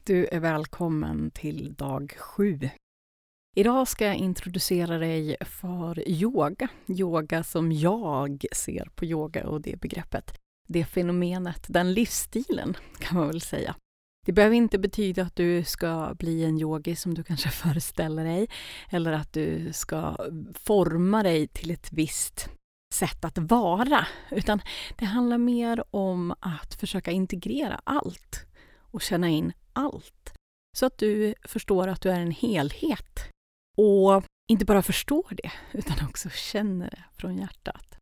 Du är välkommen till dag 7. Idag ska jag introducera dig för yoga. Yoga som jag ser på yoga och det begreppet. Det fenomenet, den livsstilen kan man väl säga. Det behöver inte betyda att du ska bli en yogi som du kanske föreställer dig. Eller att du ska forma dig till ett visst sätt att vara. Utan det handlar mer om att försöka integrera allt och känna in allt. Så att du förstår att du är en helhet. Och inte bara förstår det, utan också känner det från hjärtat.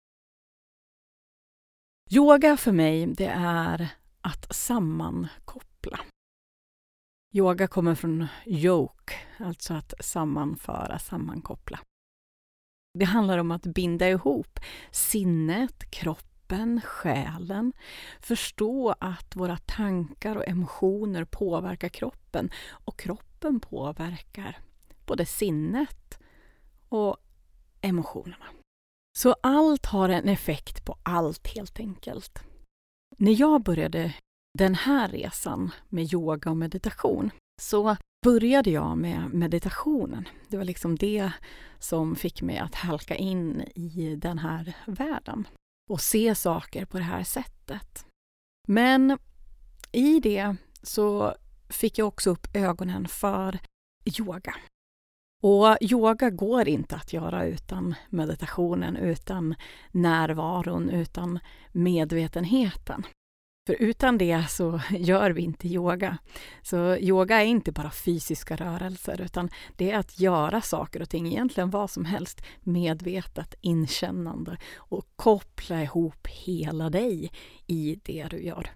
Yoga för mig, det är att sammankoppla. Yoga kommer från yoke, alltså att sammanföra, sammankoppla. Det handlar om att binda ihop sinnet, kroppen, själen. Förstå att våra tankar och emotioner påverkar kroppen och kroppen påverkar både sinnet och emotionerna. Så allt har en effekt på allt helt enkelt. När jag började den här resan med yoga och meditation så började jag med meditationen. Det var liksom det som fick mig att halka in i den här världen och se saker på det här sättet. Men i det så fick jag också upp ögonen för yoga. Och yoga går inte att göra utan meditationen, utan närvaron, utan medvetenheten. För utan det så gör vi inte yoga. Så yoga är inte bara fysiska rörelser, utan det är att göra saker och ting, egentligen vad som helst, medvetet, inkännande och koppla ihop hela dig i det du gör.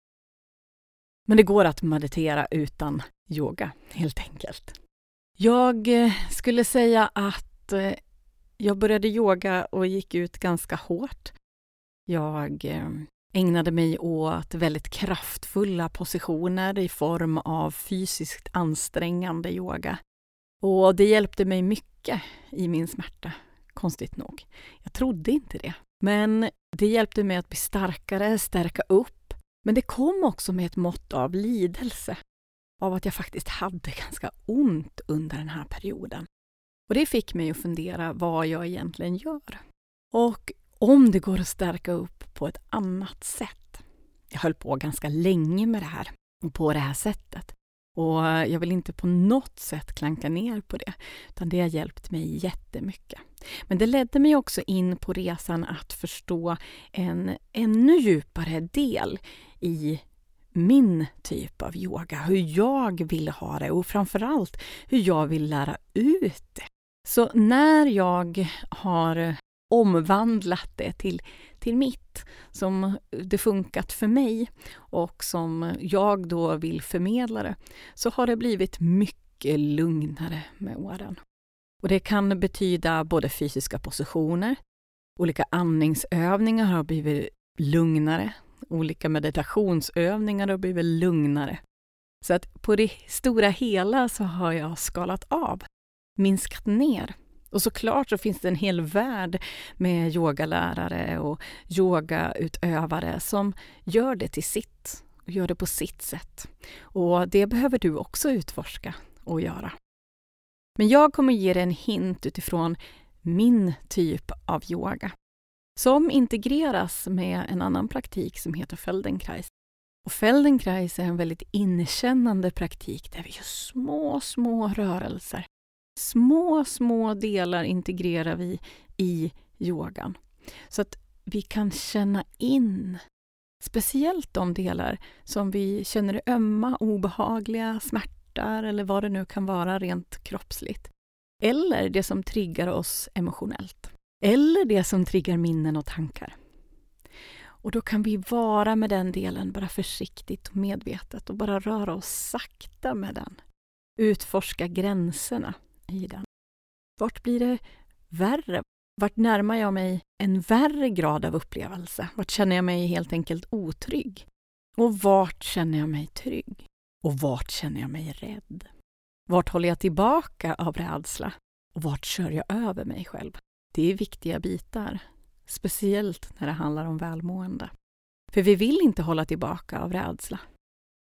Men det går att meditera utan yoga, helt enkelt. Jag skulle säga att jag började yoga och gick ut ganska hårt. Jag ägnade mig åt väldigt kraftfulla positioner i form av fysiskt ansträngande yoga. Och det hjälpte mig mycket i min smärta, konstigt nog. Jag trodde inte det. Men det hjälpte mig att bli starkare, stärka upp. Men det kom också med ett mått av lidelse. Av att jag faktiskt hade ganska ont under den här perioden. Och det fick mig att fundera vad jag egentligen gör. Och om det går att stärka upp på ett annat sätt. Jag höll på ganska länge med det här och på det här sättet. Och jag vill inte på något sätt klanka ner på det. Utan det har hjälpt mig jättemycket. Men det ledde mig också in på resan att förstå en ännu djupare del i min typ av yoga, hur jag vill ha det och framförallt hur jag vill lära ut det. Så när jag har omvandlat det till mitt, som det funkat för mig och som jag då vill förmedla det, så har det blivit mycket lugnare med åren. Och det kan betyda både fysiska positioner, olika andningsövningar har blivit lugnare, olika meditationsövningar har blivit lugnare. Så att på det stora hela så har jag skalat av, minskat ner. Och såklart så finns det en hel värld med yogalärare och yogautövare som gör det till sitt och gör det på sitt sätt. Och det behöver du också utforska och göra. Men jag kommer ge dig en hint utifrån min typ av yoga som integreras med en annan praktik som heter Feldenkrais. Och Feldenkrais är en väldigt inkännande praktik där vi gör små rörelser. Små delar integrerar vi i yogan. Så att vi kan känna in speciellt de delar som vi känner är ömma, obehagliga, smärtar eller vad det nu kan vara rent kroppsligt. Eller det som triggar oss emotionellt. Eller det som triggar minnen och tankar. Och då kan vi vara med den delen bara försiktigt och medvetet och bara röra oss sakta med den. Utforska gränserna i den. Vart blir det värre? Vart närmar jag mig en värre grad av upplevelse? Vart känner jag mig helt enkelt otrygg? Och vart känner jag mig trygg? Och vart känner jag mig rädd? Vart håller jag tillbaka av rädsla? Och vart kör jag över mig själv? Det är viktiga bitar. Speciellt när det handlar om välmående. För vi vill inte hålla tillbaka av rädsla.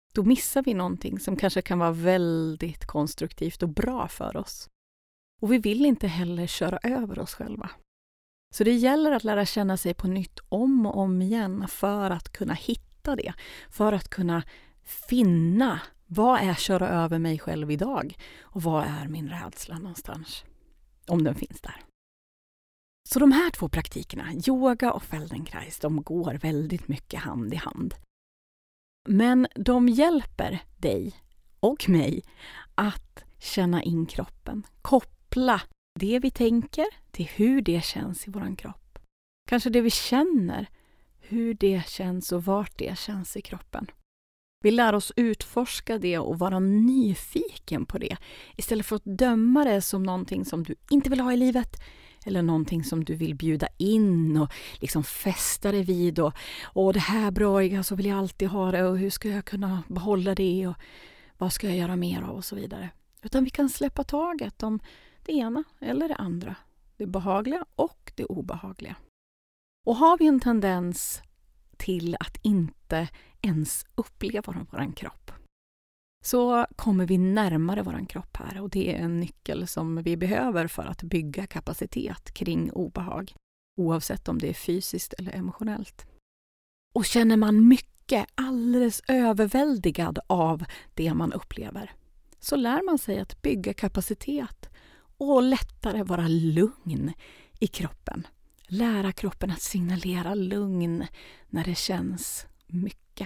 då missar vi någonting som kanske kan vara väldigt konstruktivt och bra för oss. Och vi vill inte heller köra över oss själva. Så det gäller att lära känna sig på nytt om och om igen för att kunna hitta det. För att kunna finna vad är köra över mig själv idag och vad är min rädsla någonstans. Om den finns där. Så de här 2 praktikerna, yoga och Feldenkrais, de går väldigt mycket hand i hand. Men de hjälper dig och mig att känna in kroppen. Koppla det vi tänker till hur det känns i våran kropp. Kanske det vi känner, hur det känns och vart det känns i kroppen. Vi lär oss utforska det och vara nyfiken på det istället för att döma det som någonting som du inte vill ha i livet eller någonting som du vill bjuda in och liksom fästa dig vid och det här bra, så vill jag alltid ha det och hur ska jag kunna behålla det och vad ska jag göra mer av och så vidare. Utan vi kan släppa taget om det ena eller det andra, det behagliga och det obehagliga. Och har vi en tendens till att inte ens uppleva vår kropp, så kommer vi närmare vår kropp här, och det är en nyckel som vi behöver för att bygga kapacitet kring obehag, oavsett om det är fysiskt eller emotionellt. Och känner man mycket, alldeles överväldigad av det man upplever, så lär man sig att bygga kapacitet och lättare vara lugn i kroppen. Lära kroppen att signalera lugn när det känns mycket.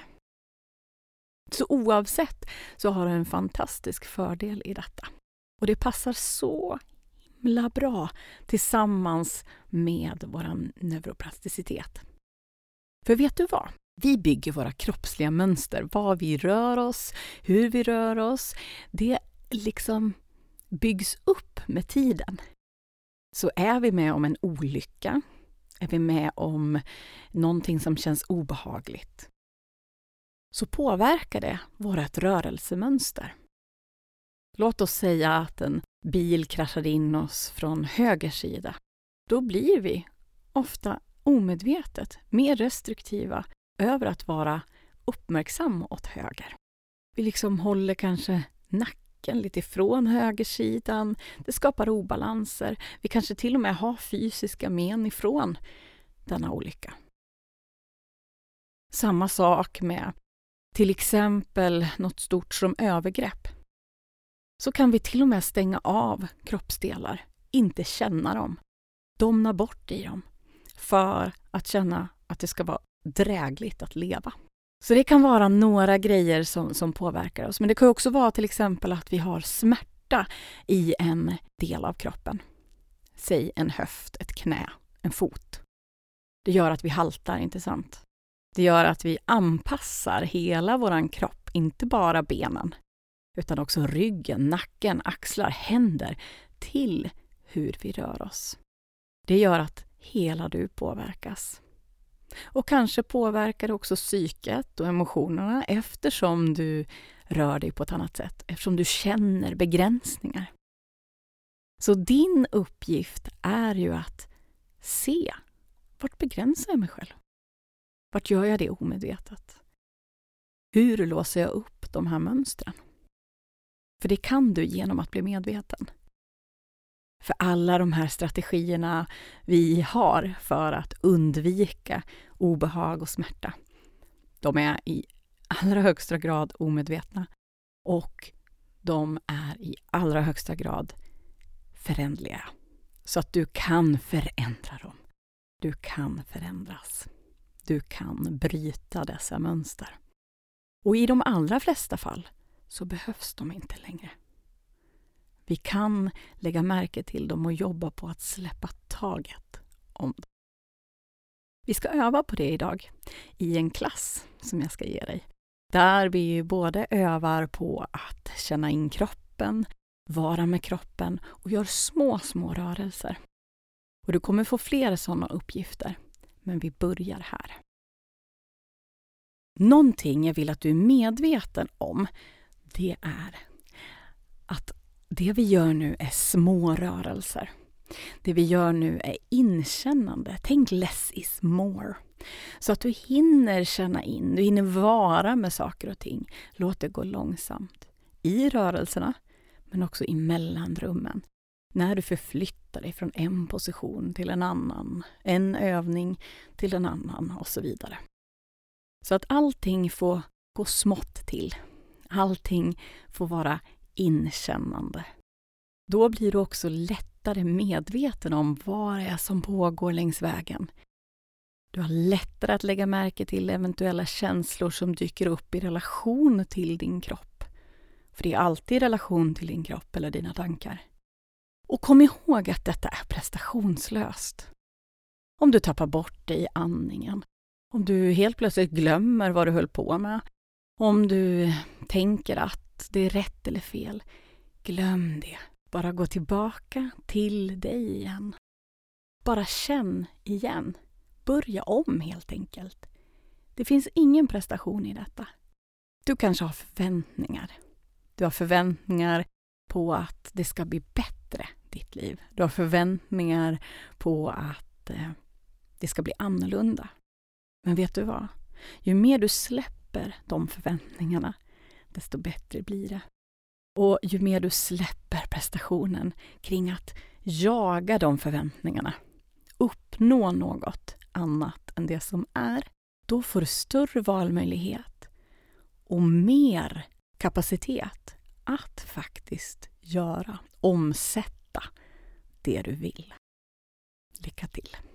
Så oavsett så har det en fantastisk fördel i detta. Och det passar så himla bra tillsammans med vår neuroplasticitet. För vet du vad? Vi bygger våra kroppsliga mönster, vad vi rör oss, hur vi rör oss. Det liksom byggs upp med tiden. Så är vi med om en olycka, är vi med om någonting som känns obehagligt, så påverkar det vårt rörelsemönster. Låt oss säga att en bil kraschade in oss från höger sida. Då blir vi ofta omedvetet mer restriktiva över att vara uppmärksam åt höger. Vi liksom håller kanske nacken lite ifrån högersidan. Det skapar obalanser. Vi kanske till och med har fysiska men ifrån denna olycka. Samma sak med till exempel något stort som övergrepp. Så kan vi till och med stänga av kroppsdelar, inte känna dem, domna bort i dem för att känna att det ska vara drägligt att leva. Så det kan vara några grejer som påverkar oss. Men det kan också vara till exempel att vi har smärta i en del av kroppen. Säg en höft, ett knä, en fot. Det gör att vi haltar, inte sant? Det gör att vi anpassar hela våran kropp, inte bara benen, utan också ryggen, nacken, axlar, händer till hur vi rör oss. Det gör att hela du påverkas. Och kanske påverkar det också psyket och emotionerna eftersom du rör dig på ett annat sätt, eftersom du känner begränsningar. Så din uppgift är ju att se, vart begränsar jag mig själv? Vart gör jag det omedvetet? Hur låser jag upp de här mönstren? För det kan du genom att bli medveten. För alla de här strategierna vi har för att undvika obehag och smärta, de är i allra högsta grad omedvetna och de är i allra högsta grad förändliga. Så att du kan förändra dem. Du kan förändras. Du kan bryta dessa mönster. Och i de allra flesta fall så behövs de inte längre. Vi kan lägga märke till dem och jobba på att släppa taget om dem. Vi ska öva på det idag i en klass som jag ska ge dig. Där vi både övar på att känna in kroppen, vara med kroppen och gör små rörelser. Och du kommer få fler sådana uppgifter, men vi börjar här. Någonting jag vill att du är medveten om, det är att det vi gör nu är små rörelser. Det vi gör nu är inkännande. Tänk less is more. Så att du hinner känna in, du hinner vara med saker och ting. Låt det gå långsamt. I rörelserna, men också i mellanrummen. När du förflyttar dig från en position till en annan, en övning till en annan och så vidare. Så att allting får gå smått till. Allting får vara inkännande. Då blir du också lättare medveten om vad det är som pågår längs vägen. Du har lättare att lägga märke till eventuella känslor som dyker upp i relation till din kropp. För det är alltid i relation till din kropp eller dina tankar. Och kom ihåg att detta är prestationslöst. Om du tappar bort dig i andningen, om du helt plötsligt glömmer vad du höll på med, om du tänker att det är rätt eller fel, glöm det. Bara gå tillbaka till dig igen. Bara känn igen. Börja om helt enkelt. Det finns ingen prestation i detta. Du kanske har förväntningar. Du har förväntningar på att det ska bli bättre, ditt liv. Du har förväntningar på att det ska bli annorlunda. Men vet du vad? Ju mer du släpper de förväntningarna, desto bättre blir det. Och ju mer du släpper prestationen kring att jaga de förväntningarna, uppnå något annat än det som är, då får du större valmöjlighet och mer kapacitet att faktiskt omsätta det du vill. Lycka till!